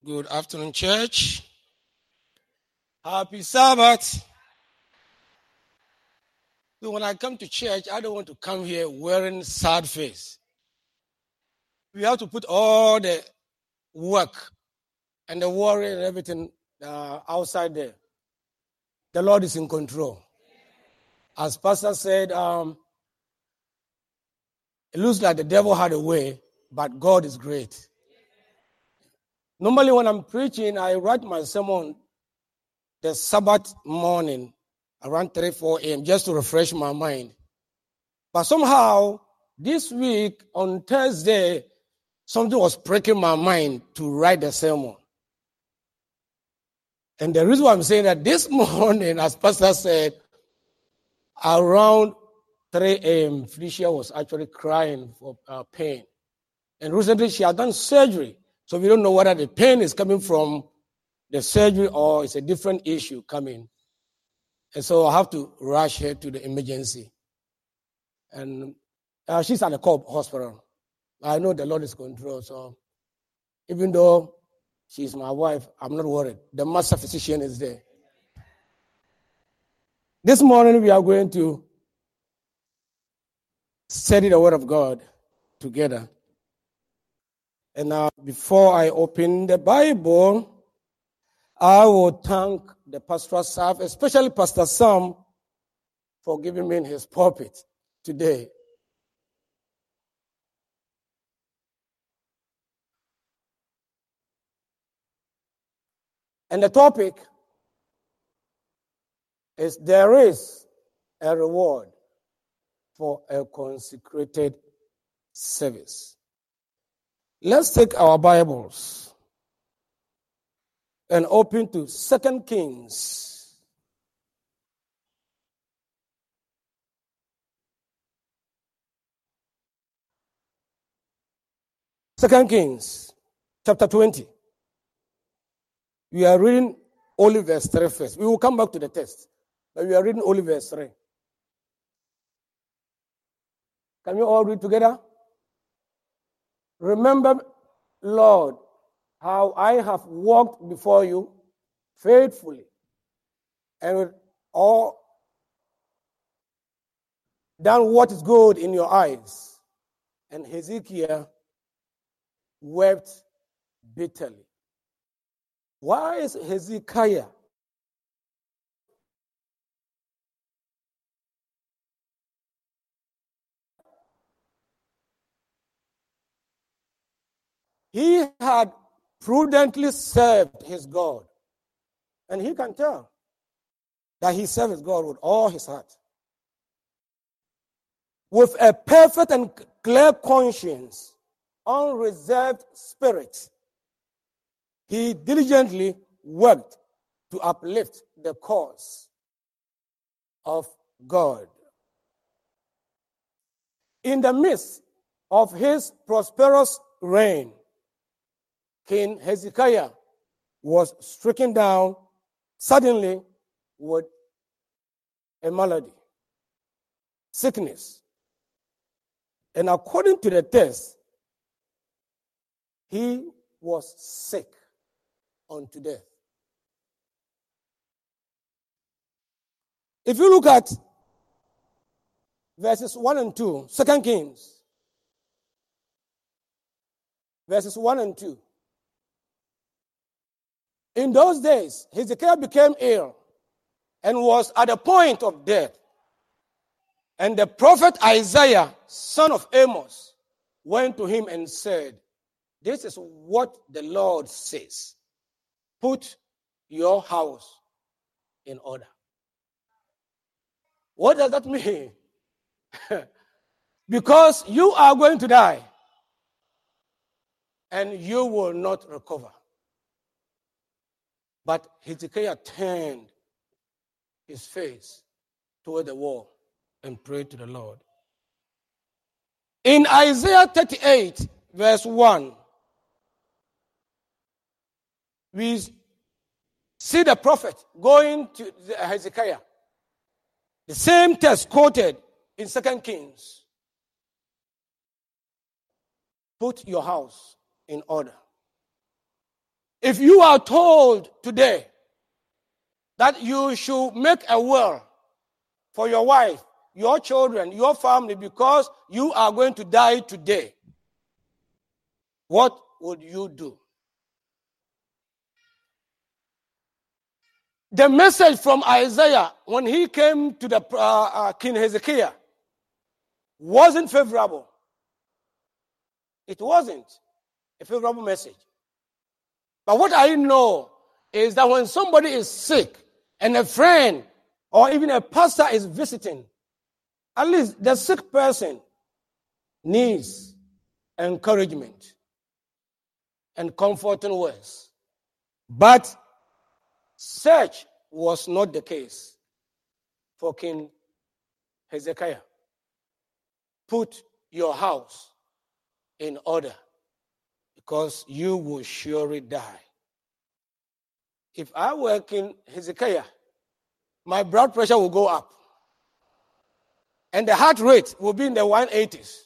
Good afternoon, church. Happy Sabbath. So when I come to church, I don't want to come here wearing sad face. We have to put all the work and the worry and everything outside there. The Lord is in control. As Pastor said, it looks like the devil had a way, but God is great. Normally when I'm preaching, I write my sermon the Sabbath morning around 3, 4 a.m. just to refresh my mind. But somehow, this week on Thursday, something was breaking my mind to write the sermon. And the reason why I'm saying that this morning, as Pastor said, around 3 a.m., Felicia was actually crying for pain. And recently she had done surgery. So we don't know whether the pain is coming from the surgery or it's a different issue coming. And so I have to rush her to the emergency. And she's at the Cobb Hospital. I know the Lord is control. So even though she's my wife, I'm not worried. The master physician is there. This morning we are going to study the Word of God together. And before I open the Bible, I will thank the pastoral staff, especially Pastor Sam, for giving me his pulpit today. And the topic is there is a reward for a consecrated service. Let's take our Bibles and open to 2 Kings. 2 Kings, chapter 20. We are reading only verse 3 first. We will come back to the text, but we are reading only verse 3. Can you all read together? Remember, Lord, how I have walked before you faithfully and with all done what is good in your eyes. And Hezekiah wept bitterly. Why is Hezekiah he had prudently served his God. And he can tell that he served his God with all his heart. With a perfect and clear conscience, unreserved spirit, he diligently worked to uplift the cause of God. In the midst of his prosperous reign, King Hezekiah was stricken down suddenly with a malady, sickness. And according to the text, he was sick unto death. If you look at verses 1 and 2, 2 Kings, verses 1 and 2. In those days, Hezekiah became ill and was at the point of death. And the prophet Isaiah, son of Amos, went to him and said, "This is what the Lord says. Put your house in order." What does that mean? Because you are going to die and you will not recover. But Hezekiah turned his face toward the wall and prayed to the Lord. In Isaiah 38, verse 1, we see the prophet going to Hezekiah. The same text quoted in 2 Kings. Put your house in order. If you are told today that you should make a will for your wife, your children, your family, because you are going to die today, what would you do? The message from Isaiah when he came to the King Hezekiah wasn't favorable. It wasn't a favorable message. But what I know is that when somebody is sick and a friend or even a pastor is visiting, at least the sick person needs encouragement and comforting words. But such was not the case for King Hezekiah. Put your house in order, because you will surely die. If I were King Hezekiah, my blood pressure will go up. And the heart rate will be in the 180s.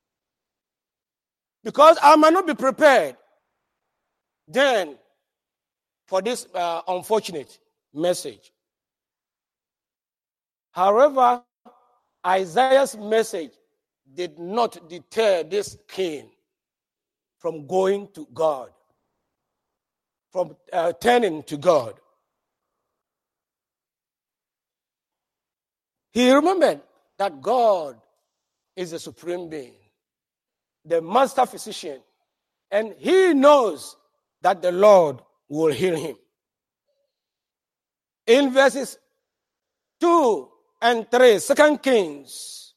Because I might not be prepared then for this unfortunate message. However, Isaiah's message did not deter this king from going to God, from turning to God. He remembered that God is the supreme being, the master physician, and he knows that the Lord will heal him. In verses 2 and 3, 2 Kings,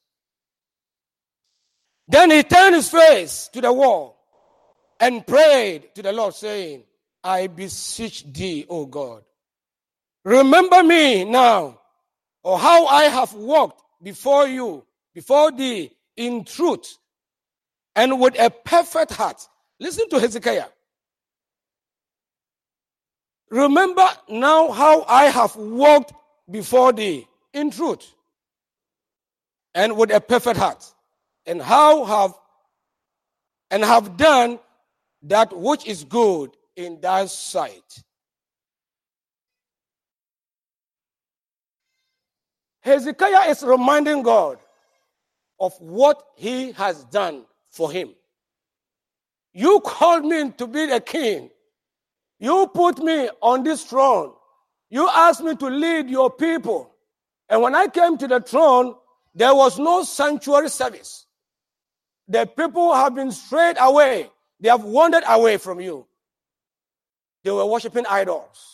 then he turned his face to the wall and prayed to the Lord, saying, I beseech thee, O God, remember me now, or how I have walked before thee in truth and with a perfect heart. Listen to Hezekiah. Remember now how I have walked before thee in truth and with a perfect heart, and have done that which is good in thy sight. Hezekiah is reminding God of what he has done for him. You called me to be a king. You put me on this throne. You asked me to lead your people. And when I came to the throne, there was no sanctuary service. The people have been strayed away. They have wandered away from you. They were worshiping idols.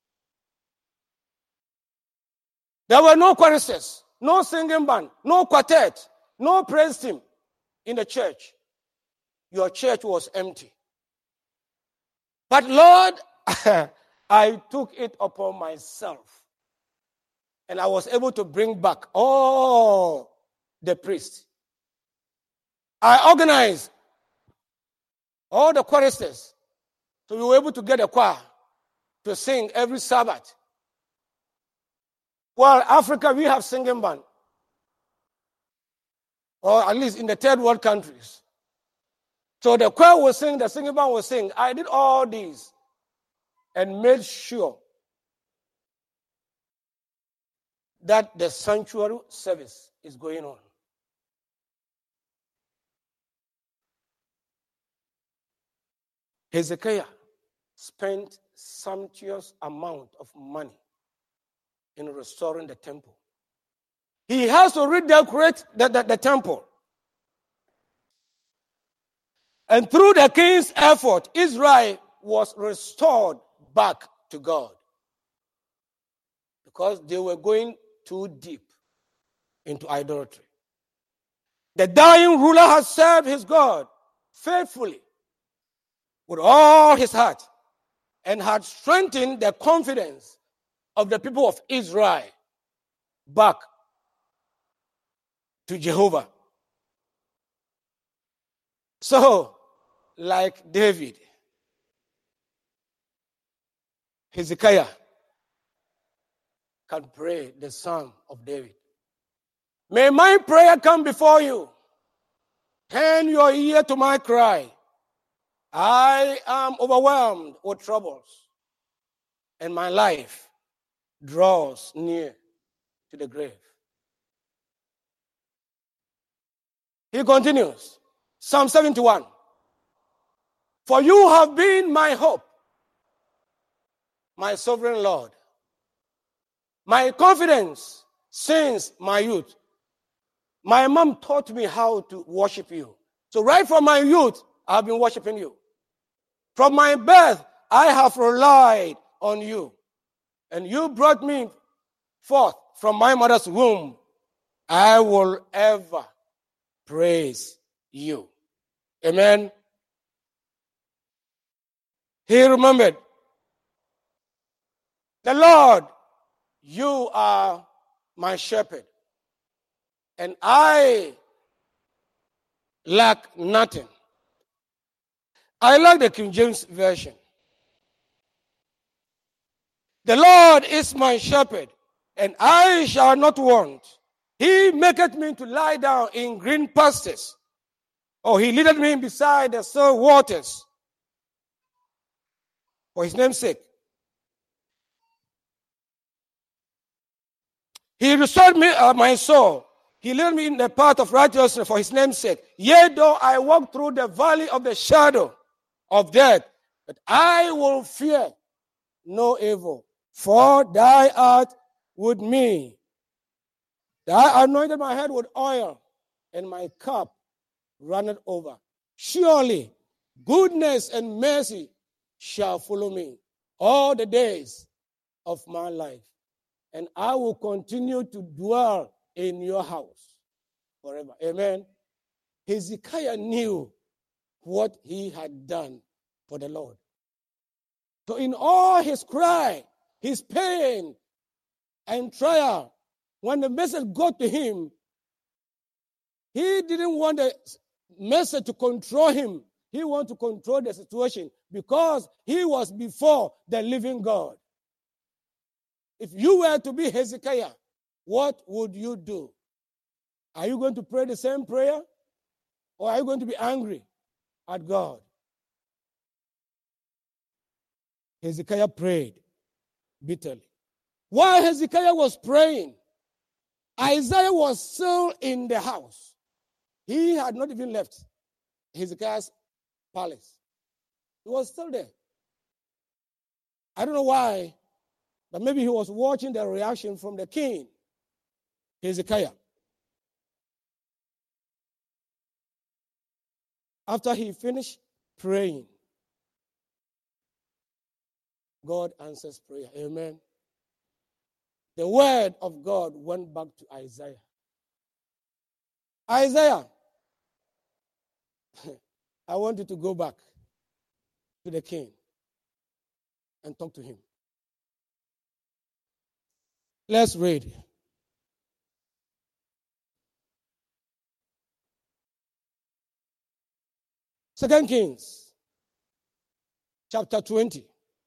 There were no choristers, no singing band, no quartet, no praise team in the church. Your church was empty. But Lord, I took it upon myself. And I was able to bring back all the priests. I organized all the choristers to be able to get a choir to sing every Sabbath. Well, Africa, we have singing band. Or at least in the third world countries. So the choir will sing, the singing band will sing. I did all these and made sure that the sanctuary service is going on. Hezekiah spent sumptuous amount of money in restoring the temple. He has to redecorate the temple. And through the king's effort, Israel was restored back to God. Because they were going too deep into idolatry. The dying ruler has served his God faithfully with all his heart and had strengthened the confidence of the people of Israel back to Jehovah. So, like David, Hezekiah can pray the Psalm of David. May my prayer come before you. Turn your ear to my cry. I am overwhelmed with troubles, and my life draws near to the grave. He continues, Psalm 71. For you have been my hope, my sovereign Lord, my confidence since my youth. My mom taught me how to worship you. So right from my youth, I've been worshiping you. From my birth, I have relied on you. And you brought me forth from my mother's womb. I will ever praise you. Amen. He remembered, the Lord, you are my shepherd, and I lack nothing. I like the King James Version. The Lord is my shepherd, and I shall not want. He maketh me to lie down in green pastures. Oh, he leadeth me beside the still waters. For his name's sake. He restored me my soul. He led me in the path of righteousness for his name's sake. Yea, though I walk through the valley of the shadow of death, but I will fear no evil. For thou art with me. Thou anointed my head with oil, and my cup runneth over. Surely goodness and mercy shall follow me all the days of my life, and I will continue to dwell in your house forever. Amen. Hezekiah knew what he had done for the Lord. So in all his cry, his pain and trial, when the message got to him, he didn't want the message to control him. He wanted to control the situation because he was before the living God. If you were to be Hezekiah, what would you do? Are you going to pray the same prayer? Or are you going to be angry at God? Hezekiah prayed bitterly. While Hezekiah was praying, Isaiah was still in the house. He had not even left Hezekiah's palace. He was still there. I don't know why, but maybe he was watching the reaction from the king, Hezekiah. After he finished praying, God answers prayer. Amen. The word of God went back to Isaiah. Isaiah, I want you to go back to the king and talk to him. Let's read. Second Kings, chapter 20,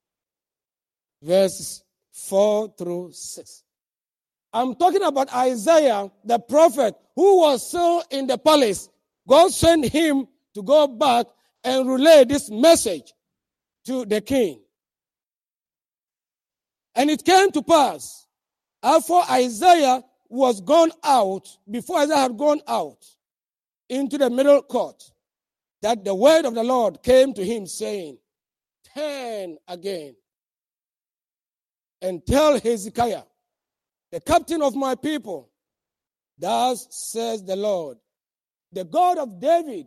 verses 4 through 6. I'm talking about Isaiah, the prophet, who was still in the palace. God sent him to go back and relay this message to the king. And it came to pass, after Isaiah was gone out, before Isaiah had gone out into the middle court, that the word of the Lord came to him, saying, turn again and tell Hezekiah, the captain of my people, thus says the Lord, the God of David,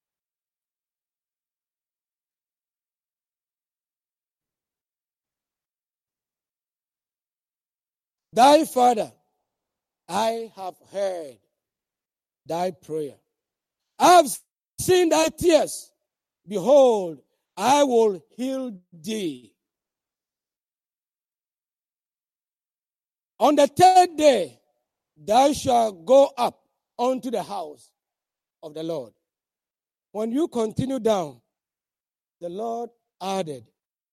thy father, I have heard thy prayer. I have seen thy tears. Behold, I will heal thee. On the third day, thou shalt go up unto the house of the Lord. When you continue down, the Lord added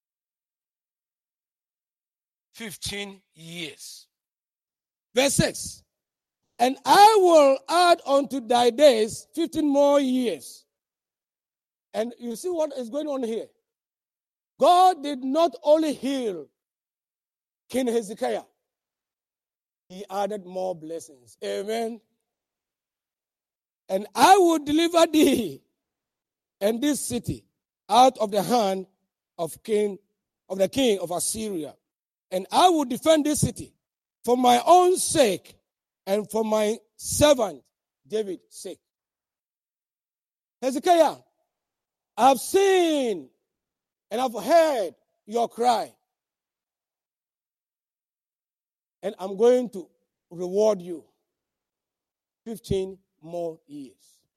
15 years. Verse 6. And I will add unto thy days 15 more years. And you see what is going on here. God did not only heal King Hezekiah, he added more blessings. Amen. And I will deliver thee and this city out of the hand of the king of Assyria. And I will defend this city for my own sake and for my servant David's sake. Hezekiah, I have seen and I've heard your cry. And I'm going to reward you 15 more years.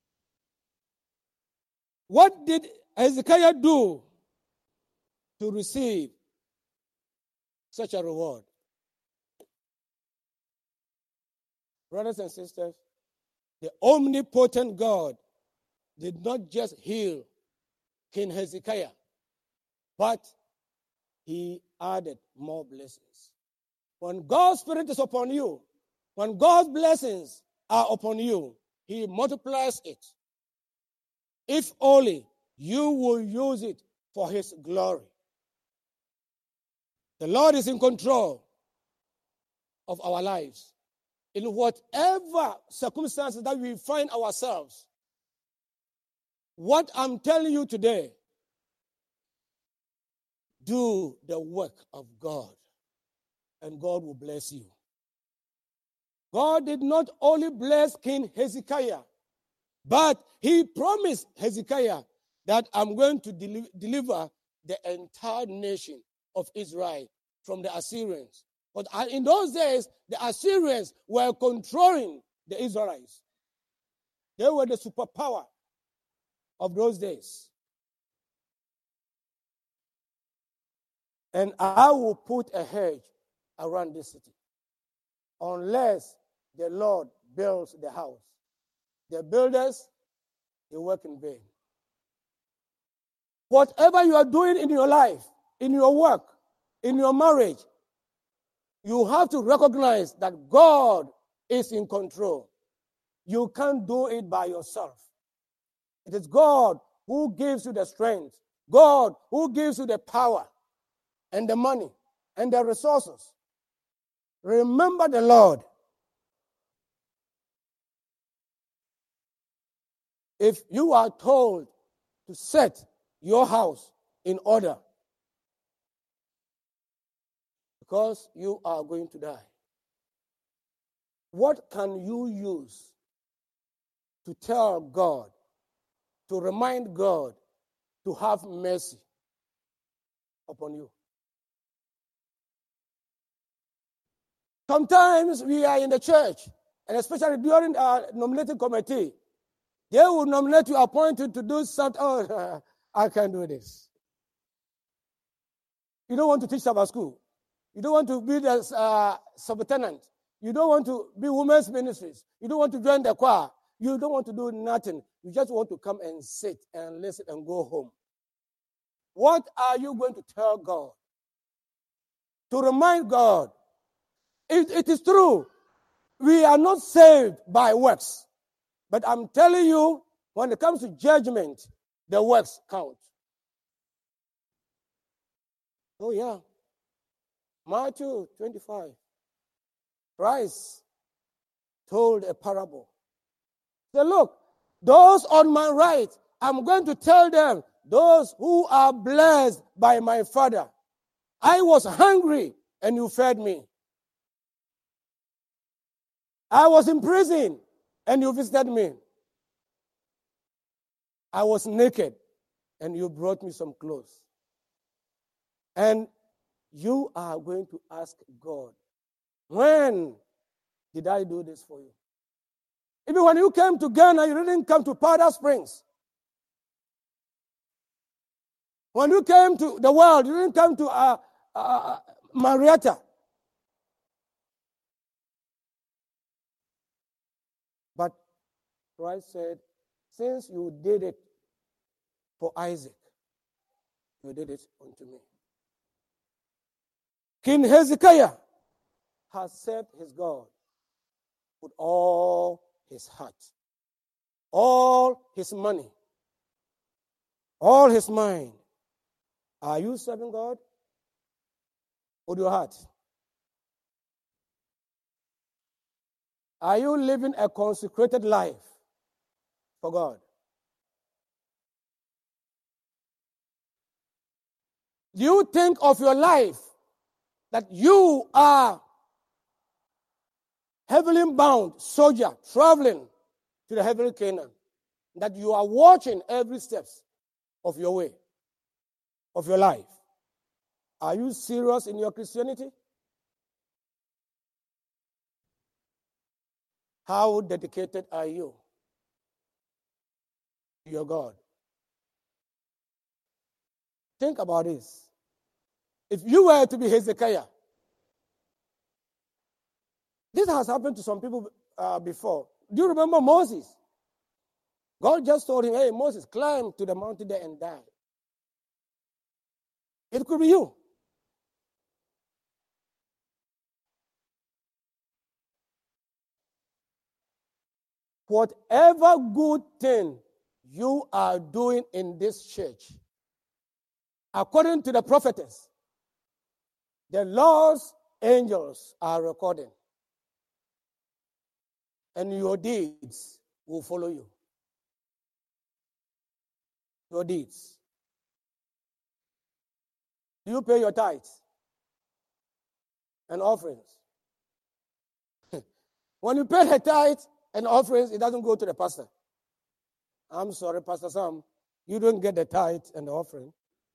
What did Hezekiah do to receive such a reward? Brothers and sisters, the omnipotent God did not just heal King Hezekiah, but he added more blessings. When God's Spirit is upon you, when God's blessings are upon you, he multiplies it. If only you will use it for his glory. The Lord is in control of our lives. In whatever circumstances that we find ourselves, what I'm telling you today, do the work of God, and God will bless you. God did not only bless King Hezekiah, but he promised Hezekiah that I'm going to deliver the entire nation of Israel from the Assyrians. But in those days, the Assyrians were controlling the Israelites. They were the superpower of those days. And I will put a hedge around this city unless the Lord builds the house. The builders, they work in vain. Whatever you are doing in your life, in your work, in your marriage, you have to recognize that God is in control. You can't do it by yourself. It is God who gives you the strength. God who gives you the power and the money and the resources. Remember the Lord. If you are told to set your house in order because you are going to die, what can you use to tell God, to remind God to have mercy upon you? Sometimes we are in the church, and especially during our nominating committee, they will nominate you, appoint you to do something. Oh, I can't do this. You don't want to teach Sabbath school. You don't want to be the subtenant. You don't want to be women's ministries. You don't want to join the choir. You don't want to do nothing. You just want to come and sit and listen and go home. What are you going to tell God? To remind God, it is true, we are not saved by works. But I'm telling you, when it comes to judgment, the works count. Oh, yeah. Matthew 25. Christ told a parable. He said, look, those on my right, I'm going to tell them, those who are blessed by my Father. I was hungry and you fed me. I was in prison and you visited me. I was naked and you brought me some clothes. And you are going to ask God, when did I do this for you? Even when you came to Ghana, you didn't come to Powder Springs. When you came to the world, you didn't come to Marietta. But Christ said, since you did it for Isaac, you did it unto me. King Hezekiah has served his God with all his heart, all his money, all his mind. Are you serving God with your heart? Are you living a consecrated life for God? Do you think of your life that you are heavenly bound soldier traveling to the heavenly Canaan, that you are watching every step of your way, of your life? Are you serious in your Christianity? How dedicated are you to your God? Think about this. If you were to be Hezekiah, this has happened to some people before. Do you remember Moses? God just told him, hey, Moses, climb to the mountain there and die. It could be you. Whatever good thing you are doing in this church, according to the prophetess, the Lord's angels are recording. And your deeds will follow you. Your deeds. Do you pay your tithes and offerings? When you pay the tithes and offerings, it doesn't go to the pastor. I'm sorry, Pastor Sam, you don't get the tithe and the offering.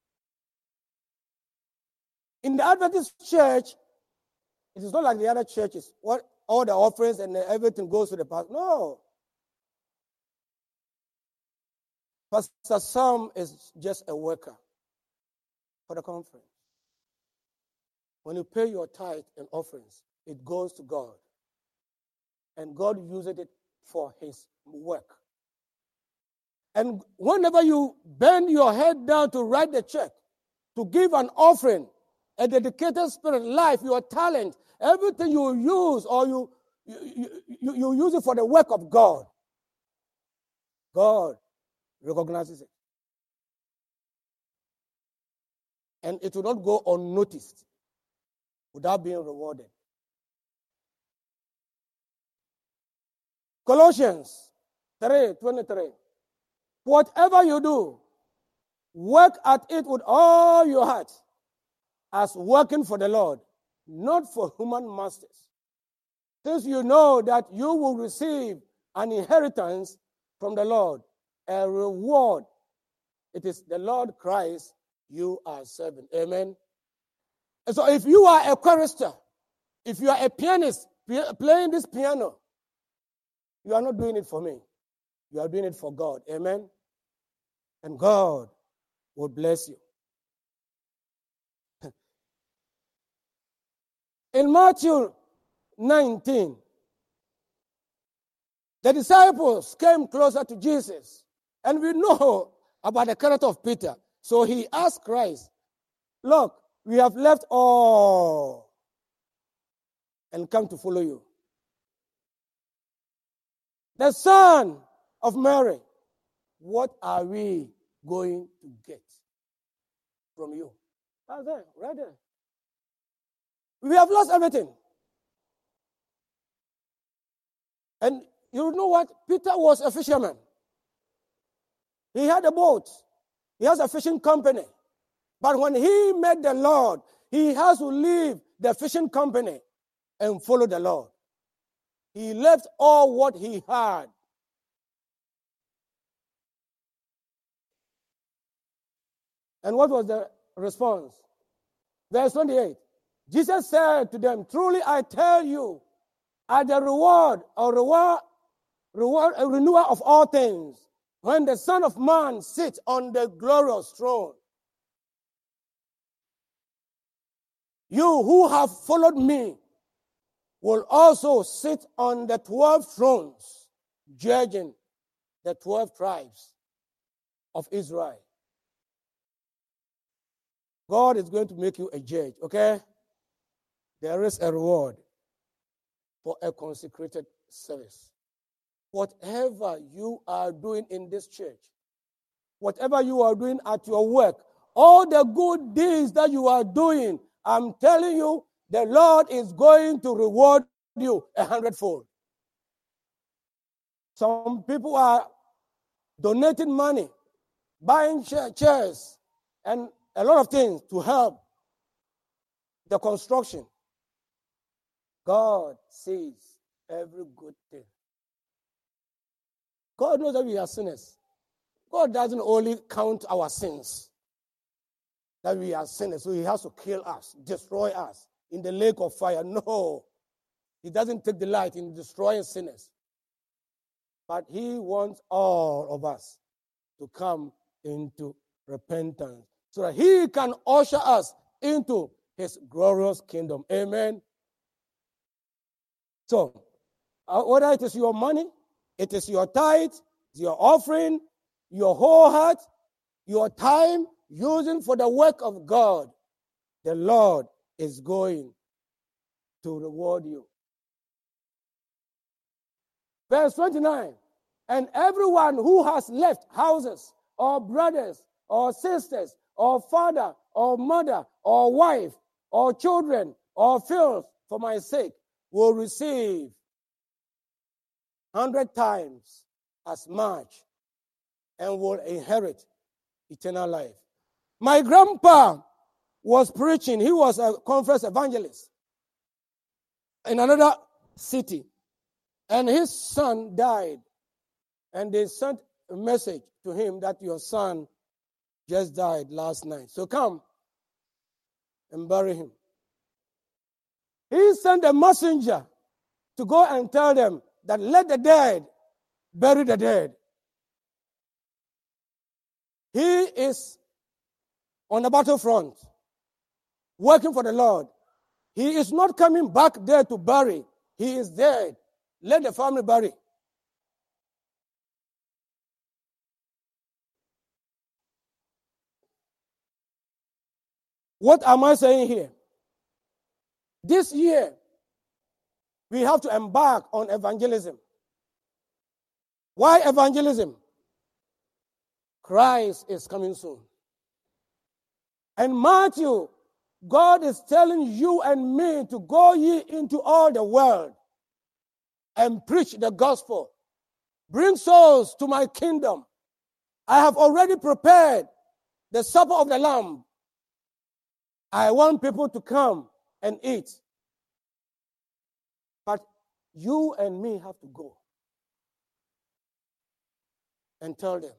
In the Adventist church, it is not like the other churches. What all the offerings and everything goes to the pastor. No. Pastor Sam is just a worker for the conference. When you pay your tithe and offerings, it goes to God. And God uses it for his work. And whenever you bend your head down to write the check, to give an offering, a dedicated spirit, life, your talent, everything you use, or you use it for the work of God, God recognizes it. And it will not go unnoticed without being rewarded. Colossians 3:23. Whatever you do, work at it with all your heart, as working for the Lord, not for human masters. Since you know that you will receive an inheritance from the Lord, a reward. It is the Lord Christ you are serving. Amen. And so if you are a chorister, if you are a pianist playing this piano, you are not doing it for me. You are doing it for God. Amen. And God will bless you. In Matthew 19, the disciples came closer to Jesus. And we know about the character of Peter. So he asked Christ, look, we have left all and come to follow you. The son of Mary, what are we going to get from you? Right there, right there. We have lost everything. And you know what? Peter was a fisherman. He had a boat. He has a fishing company. But when he met the Lord, he has to leave the fishing company and follow the Lord. He left all what he had. And what was the response? Verse 28. Jesus said to them, truly I tell you, at the reward or a renewal of all things, when the Son of Man sits on the glorious throne, you who have followed me will also sit on the 12 thrones, judging the 12 tribes of Israel. God is going to make you a judge, okay? There is a reward for a consecrated service. Whatever you are doing in this church, whatever you are doing at your work, all the good deeds that you are doing, I'm telling you, the Lord is going to reward you 100-fold. Some people are donating money, buying chairs, and a lot of things to help the construction. God sees every good thing. God knows that we are sinners. God doesn't only count our sins, that we are sinners, so he has to kill us, destroy us in the lake of fire. No, he doesn't take delight in destroying sinners. But he wants all of us to come into repentance so that he can usher us into his glorious kingdom. Amen. So, whether it is your money, it is your tithe, your offering, your whole heart, your time using for the work of God, the Lord is going to reward you. Verse 29, and everyone who has left houses or brothers or sisters or father or mother or wife or children or fields for my sake will receive 100 times as much and will inherit eternal life. My grandpa was preaching. He was a conference evangelist in another city. And his son died. And they sent a message to him that your son just died last night. So come and bury him. He sent a messenger to go and tell them that let the dead bury the dead. He is on the battlefront, working for the Lord. He is not coming back there to bury. He is dead. Let the family bury. What am I saying here? This year, we have to embark on evangelism. Why evangelism? Christ is coming soon. And Matthew, God is telling you and me to go ye into all the world and preach the gospel. Bring souls to my kingdom. I have already prepared the supper of the Lamb. I want people to come and eat. But you and me have to go and tell them.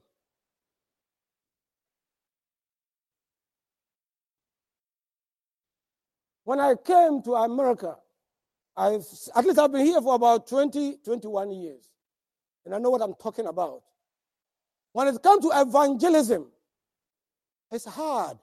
When I came to America, at least I've been here for about 21 years. And I know what I'm talking about. When it comes to evangelism, it's hard.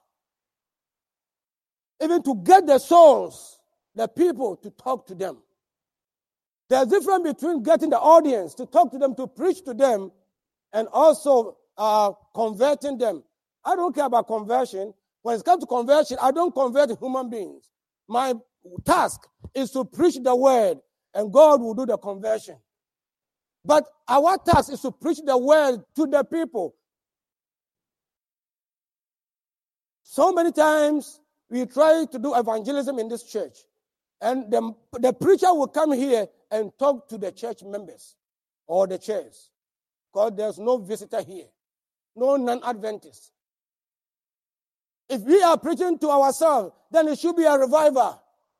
Even to get the souls, the people, to talk to them. There's a difference between getting the audience to talk to them, to preach to them, and also converting them. I don't care about conversion. When it comes to conversion, I don't convert human beings. My task is to preach the word, and God will do the conversion. But our task is to preach the word to the people. So many times, we try to do evangelism in this church. And the preacher will come here and talk to the church members or the chairs. Because there's no visitor here. No non-Adventist. If we are preaching to ourselves, then it should be a revival.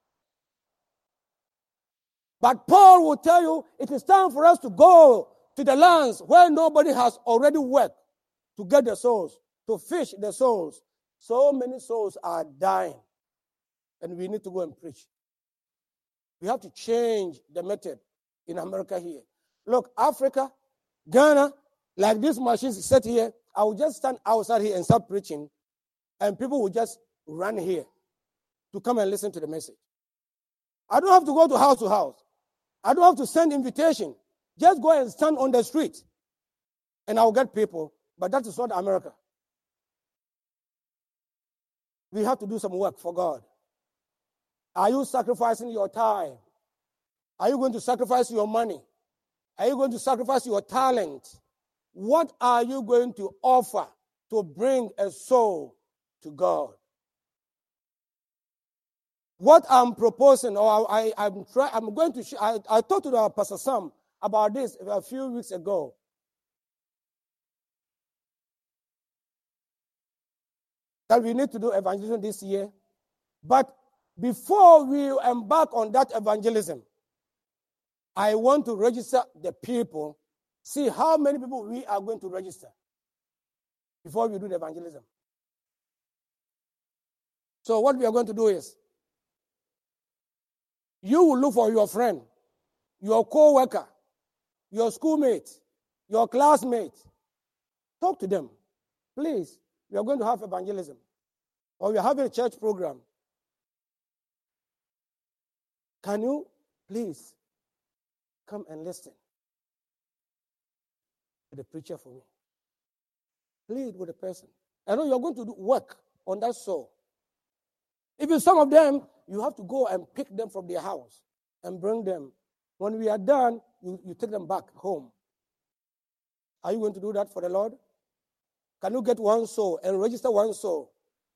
But Paul will tell you, it is time for us to go to the lands where nobody has already worked to get the souls, to fish the souls. So many souls are dying, and we need to go and preach. We have to change the method in America here. Look, Africa, Ghana, like these machines set here, I will just stand outside here and start preaching, and people will just run here to come and listen to the message. I don't have to go to house. I don't have to send invitation. Just go and stand on the street, and I'll get people. But that is not America. We have to do some work for God. Are you sacrificing your time? Are you going to sacrifice your money? Are you going to sacrifice your talent? What are you going to offer to bring a soul to God. What I'm proposing, or I'm going to share, I talked to Pastor Sam about this a few weeks ago. That we need to do evangelism this year. But before we embark on that evangelism, I want to register the people, see how many people we are going to register before we do the evangelism. So what we are going to do is, you will look for your friend, your co-worker, your schoolmate, your classmate. Talk to them. Please, we are going to have evangelism. Or we are having a church program. Can you please come and listen to the preacher for me? Plead with the person. I know you're going to do work on that soul. Even some of them, you have to go and pick them from their house and bring them. When we are done, you take them back home. Are you going to do that for the Lord? Can you get one soul and register one soul?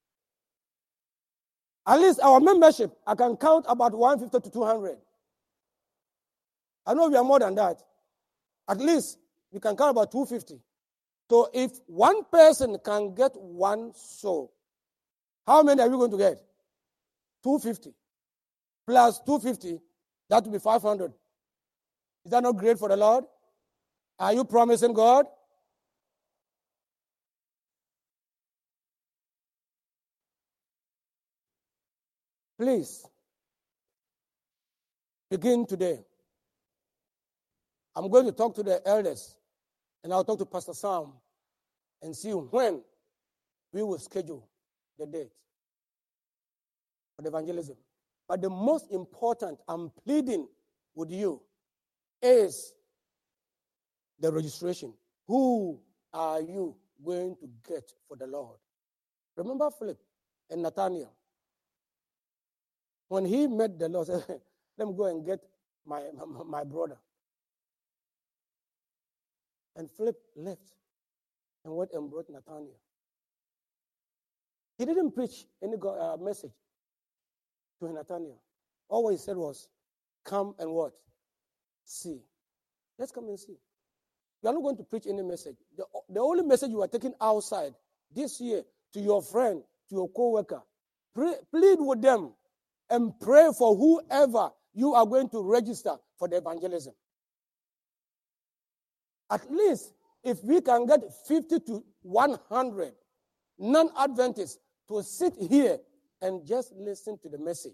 At least our membership, I can count about 150 to 200. I know we are more than that. At least we can count about 250. So if one person can get one soul, how many are we going to get? 250. Plus 250, that will be 500. Is that not great for the Lord? Are you promising God? Please, begin today. I'm going to talk to the elders, and I'll talk to Pastor Sam and see when we will schedule the date for the evangelism. But the most important, I'm pleading with you, is the registration. Who are you going to get for the Lord? Remember Philip and Nathaniel? When he met the Lord, said, let me go and get my brother. And Philip left and went and brought Nathaniel. He didn't preach any message to Nathaniel. All he said was, come and what? See. Let's come and see. You are not going to preach any message. The only message you are taking outside this year to your friend, to your co-worker, plead with them and pray for whoever you are going to register for the evangelism. At least if we can get 50 to 100 non-Adventists to sit here and just listen to the message,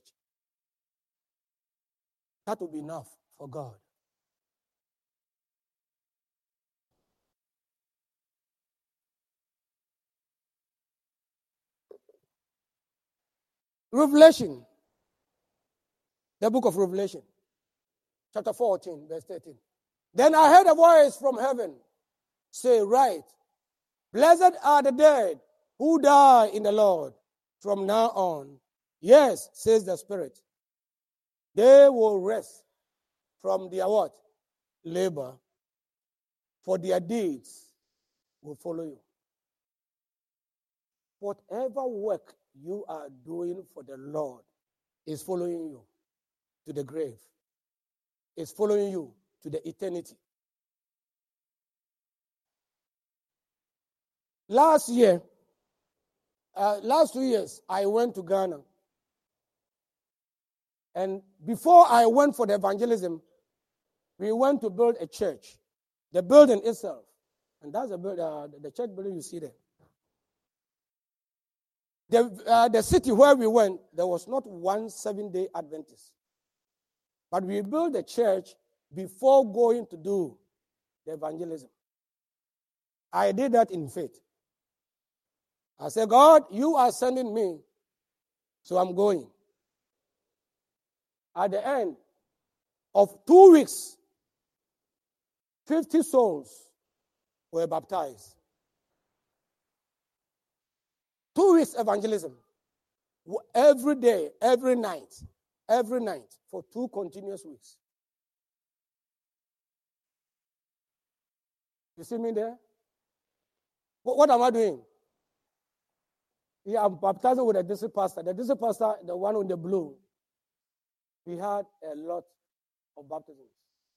that will be enough for God. Revelation, the book of Revelation, chapter 14, verse 13. Then I heard a voice from heaven say, write, blessed are the dead who die in the Lord from now on. Yes, says the Spirit. They will rest from their what? Labor, for their deeds will follow you. Whatever work you are doing for the Lord is following you to the grave. Is following you to the eternity. Last 2 years, I went to Ghana. And before I went for the evangelism, we went to build a church. The building itself. And that's the church building you see there. The city where we went, there was not one 7-day Adventist. But we built the church before going to do the evangelism. I did that in faith. I said, God, you are sending me, so I'm going. At the end of 2 weeks, 50 souls were baptized. 2 weeks evangelism. Every day, every night, for 2 continuous weeks. You see me there? What am I doing? Yeah, I'm baptizing with a district pastor. The district pastor, the one in the blue, we had a lot of baptisms.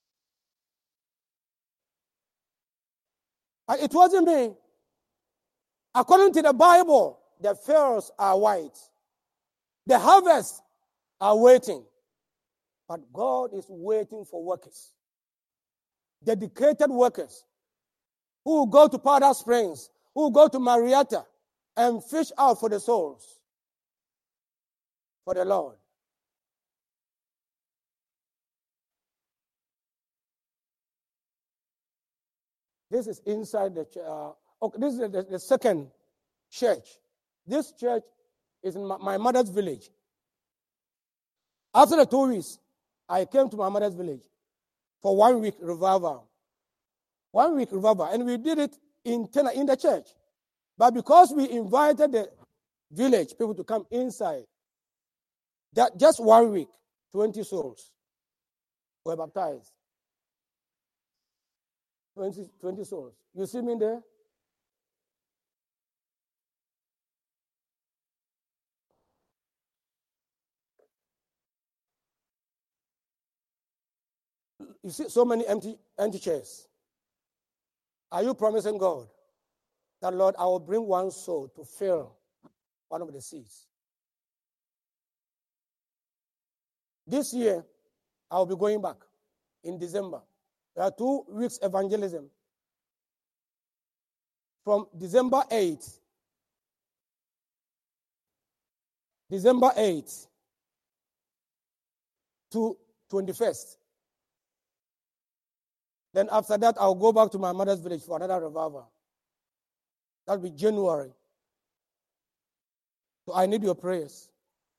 It wasn't me. According to the Bible, the fields are white. The harvests are waiting. But God is waiting for workers. Dedicated workers who will go to Powder Springs, who will go to Marietta and fish out for the souls for the Lord. This is inside the church. This is the second church. This church is in my mother's village. After the 2 weeks, I came to my mother's village for 1 week revival. 1 week revival. And we did it in the church. But because we invited the village people to come inside, that just 1 week, 20 souls were baptized. 20 souls. You see me there? You see so many empty chairs. Are you promising God that, Lord, I will bring one soul to fill one of the seats? This year, I will be going back in December. There are 2 weeks evangelism. From December 8th to 21st. Then after that, I'll go back to my mother's village for another revival. That'll be January. So I need your prayers.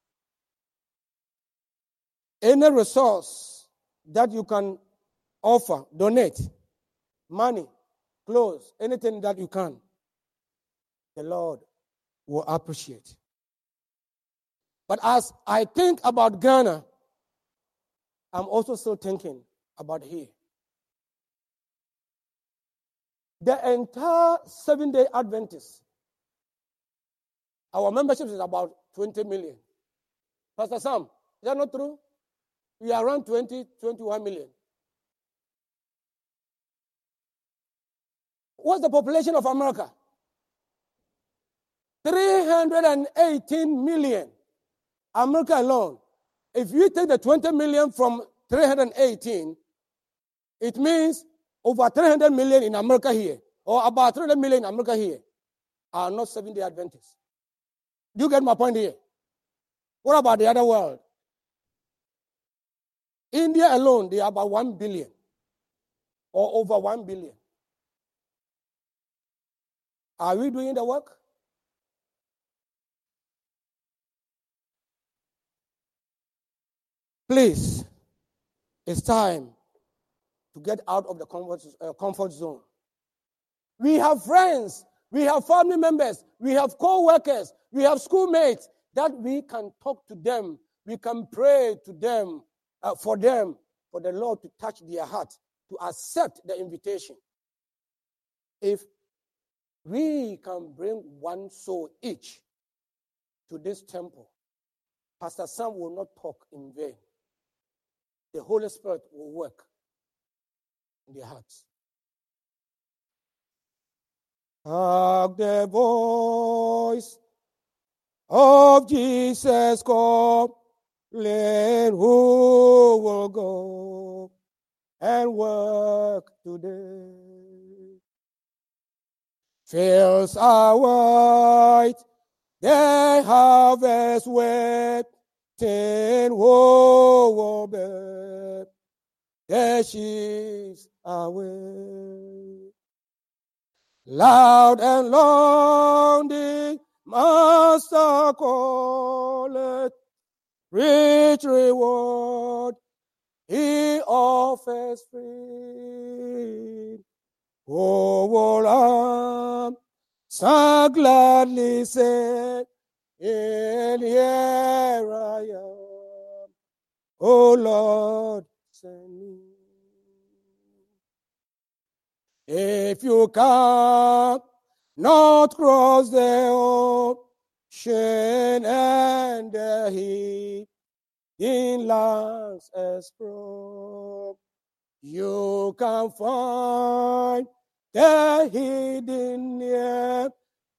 Any resource that you can offer, donate, money, clothes, anything that you can, the Lord will appreciate. But as I think about Ghana, I'm also still thinking about here. The entire 7-day Adventists, our membership is about 20 million. Pastor Sam, is that not true? We are around 20, 21 million. What's the population of America? 318 million. America alone. If you take the 20 million from 318, it means over 300 million in America here, or about 300 million in America here, are not 7-day Adventists. Do you get my point here? What about the other world? India alone, they are about 1 billion, or over 1 billion. Are we doing the work? Please, it's time to get out of the comfort zone. We have friends, we have family members, we have co-workers, we have schoolmates that we can talk to them, we can pray to them, for the Lord to touch their heart, to accept the invitation. If we can bring one soul each to this temple, Pastor Sam will not talk in vain. The Holy Spirit will work in their hearts. Hark the voice of Jesus calling, who will go and work today. Fields are white, the harvest wet, who will bear the sheaves away. Loud and long the Master calleth, rich reward he offers free. Who will so gladly say, and here I am, O Lord, send me. If you can not cross the ocean rain and the heat in lands explore. You can find the hidden near,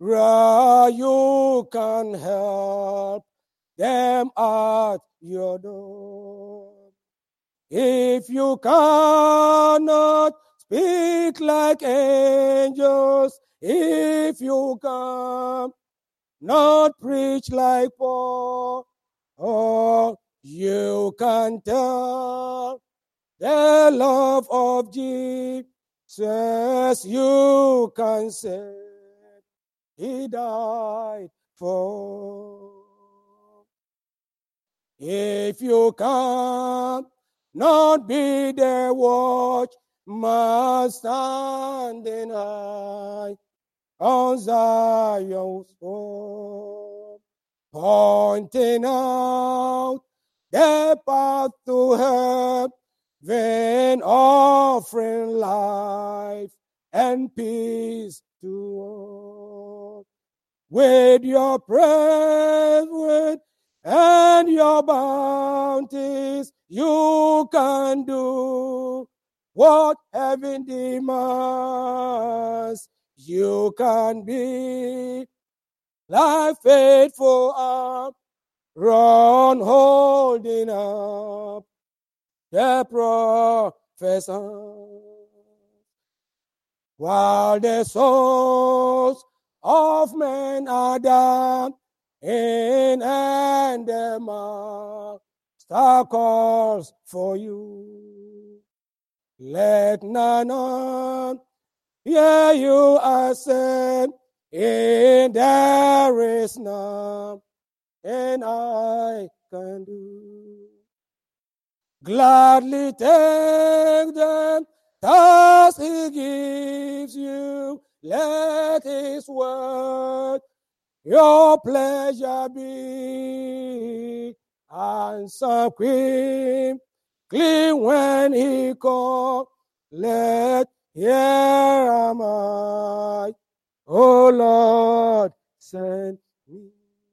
you can help them at your door. If you cannot speak like angels, if you cannot preach like Paul, or you can tell the love of Jesus, you can say he died for. If you can not be the watchman standing high on Zion's wall, pointing out the path to heaven, offering life and peace to all. With your praise and your bounties, you can do what heaven demands. You can be like faithful arm, run holding up the professor, while the souls of men are down in and the master calls for you. Let none hear you say, and there is none, and I can do. Gladly take them task he gives you. Let his word your pleasure be. Answer quickly when he calls. Let here am I. Oh Lord, send me.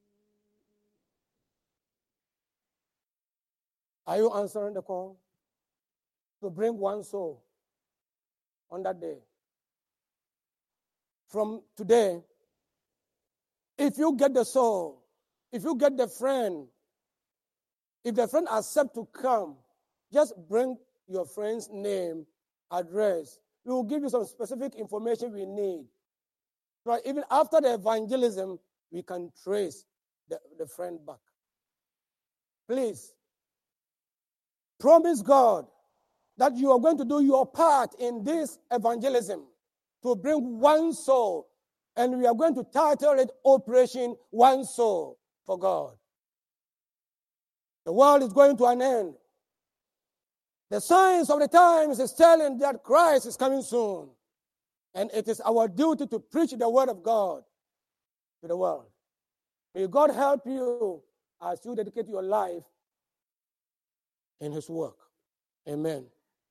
Are you answering the call to bring one soul on that day? From today, if you get the soul, if you get the friend, if the friend accepts to come, just bring your friend's name, address. We will give you some specific information we need. So even after the evangelism, we can trace the friend back. Please, promise God that you are going to do your part in this evangelism to bring one soul. And we are going to title it Operation One Soul for God. The world is going to an end. The signs of the times is telling that Christ is coming soon. And it is our duty to preach the word of God to the world. May God help you as you dedicate your life in his work. Amen.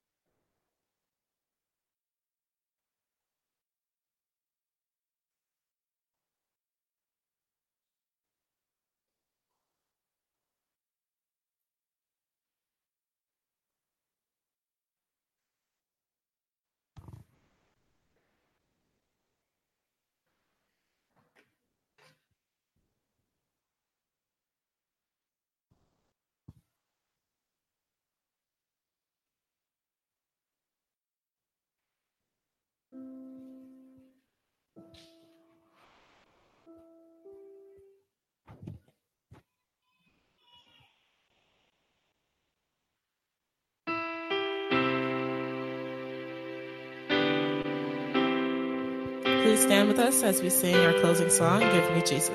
Please stand with us as we sing our closing song, Give Me Jesus.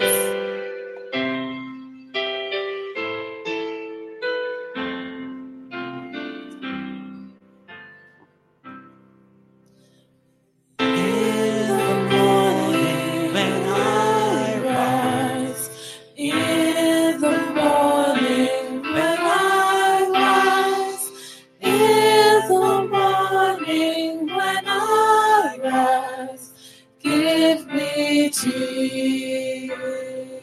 Jesus.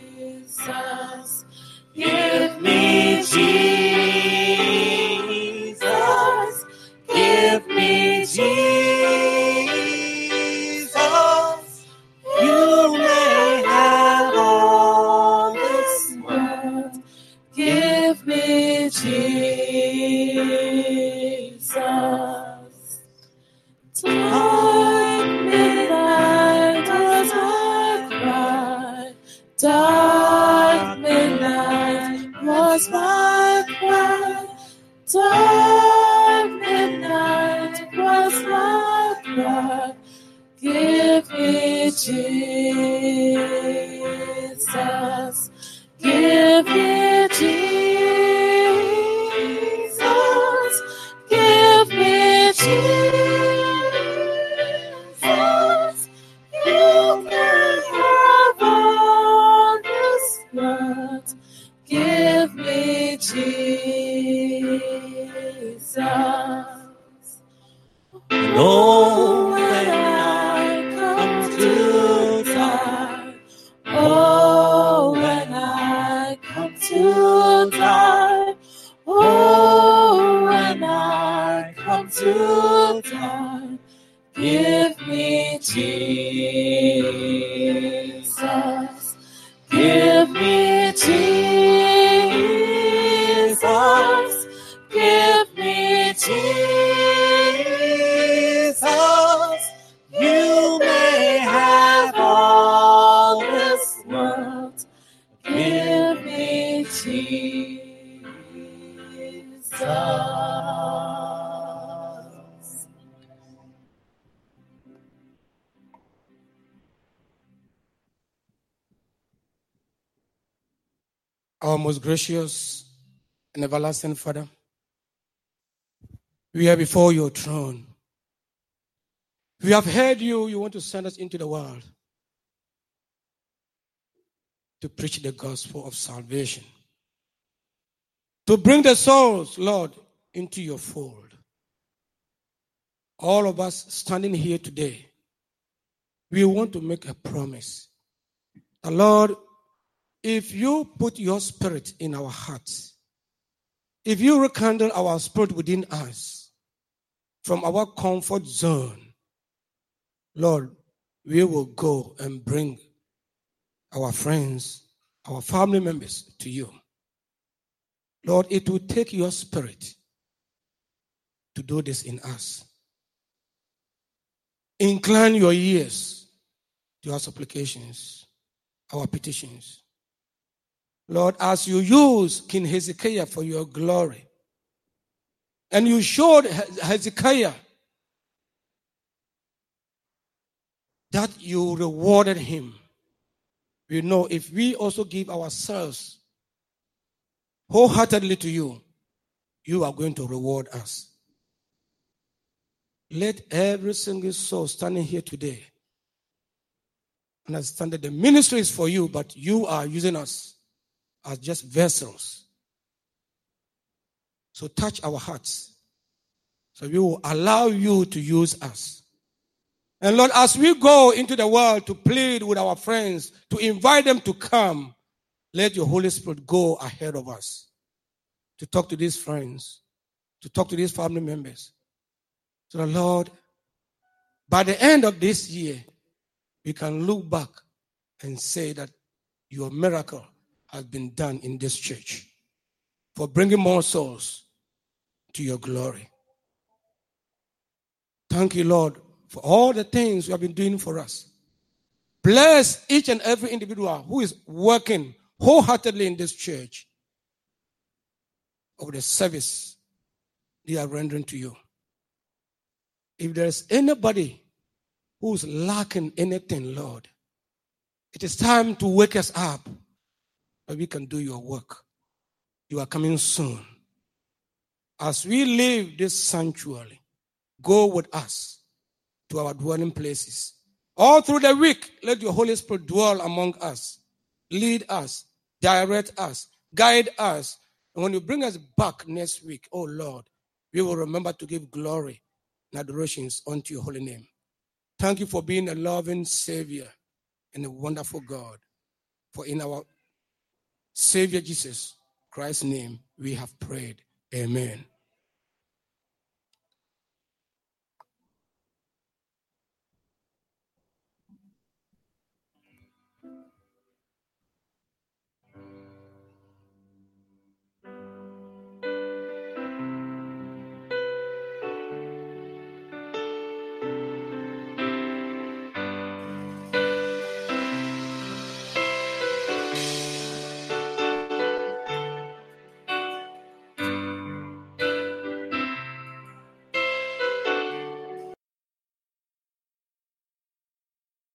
Dark midnight was my cry. Dark midnight was my cry. Give me Jesus. Give me Jesus. Give me Jesus. You can have all this world. Give me Jesus. Oh, when I come to die. Oh, when I come to die. Oh, when I come to die. Give me Jesus. Give me Jesus. Give me Jesus. You may have all this world. Give me Jesus. Our most gracious and everlasting Father, we are before your throne. We have heard you. You want to send us into the world to preach the gospel of salvation, to bring the souls, Lord, into your fold. All of us standing here today, we want to make a promise. The Lord, if you put your spirit in our hearts, if you rekindle our spirit within us from our comfort zone, Lord, we will go and bring our friends, our family members to you. Lord, it will take your spirit to do this in us. Incline your ears to our supplications, our petitions. Lord, as you use King Hezekiah for your glory, and you showed Hezekiah that you rewarded him, we know if we also give ourselves wholeheartedly to you, you are going to reward us. Let every single soul standing here today understand that the ministry is for you, but you are using us as just vessels. So touch our hearts. So we will allow you to use us. And Lord, as we go into the world to plead with our friends, to invite them to come, let your Holy Spirit go ahead of us to talk to these friends, to talk to these family members. So the Lord, by the end of this year, we can look back and say that your miracle has been done in this church for bringing more souls to your glory. Thank you, Lord, for all the things you have been doing for us. Bless each and every individual who is working wholeheartedly in this church of the service they are rendering to you. If there is anybody who's lacking anything, Lord, it is time to wake us up that we can do your work. You are coming soon. As we leave this sanctuary, go with us to our dwelling places. All through the week, let your Holy Spirit dwell among us, lead us, direct us, guide us. And when you bring us back next week, oh Lord, we will remember to give glory and adorations unto your holy name. Thank you for being a loving Savior and a wonderful God. For in our Savior Jesus Christ's name we have prayed. Amen.